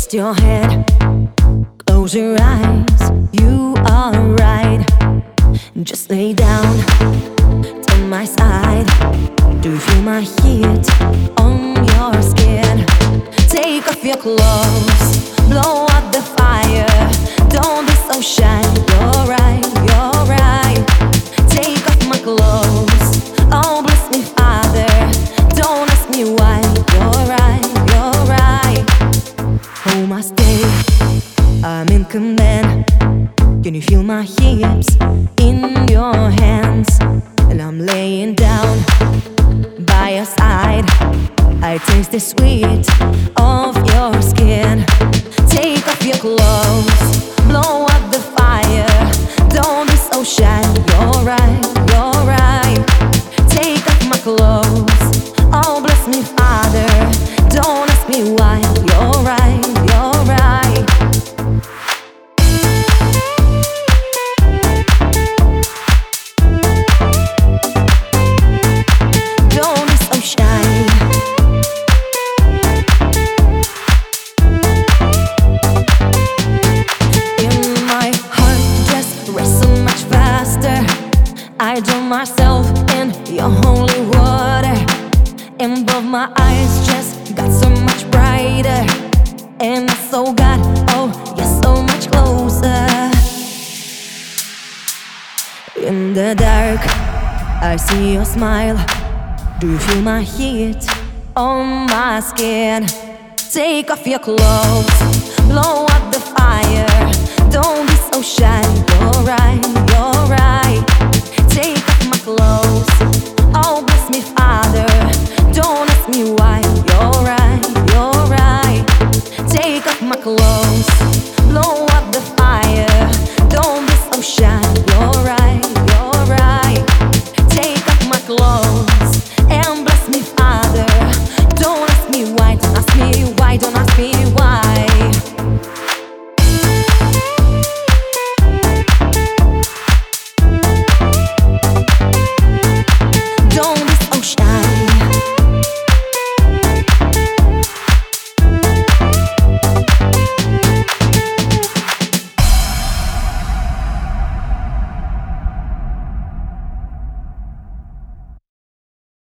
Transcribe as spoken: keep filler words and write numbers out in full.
Rest your head, close your eyes, you are right. Just lay down to my side. Do you feel my heat on your skin? Take off your clothes, blow up the fire. Don't be so shy, you're right, you're right. Take off my clothes, oh bless me Father. Don't ask me why, you're right, you're right. Home I stay, I'm in command. Can you feel my hips in your hands? And I'm laying down by your side. I taste the sweet of your skin. Take off your clothes, blow up the fire. Don't be so shy, you're right, you're right. Take off my clothes, oh bless me Father. Don't ask me why, you're right, you're right. Don't be so shy. In my heart just race so much faster. I drown myself in your holy water. And both my eyes just got so much brighter. And I so got, oh, you're so much closer. In the dark, I see your smile. Do you feel my heat on my skin? Take off your clothes, blow up the fire. Don't be so shy, you're right, you're right. Take off my clothes, oh bless me Father. Don't ask me why, you're right, you're right. Take off my clothes, blow up the fire. Don't be so shy, you're right, you're right. Take off my clothes and bless me Father. Don't ask me why, don't ask me why, don't ask me why. Don't be so shy.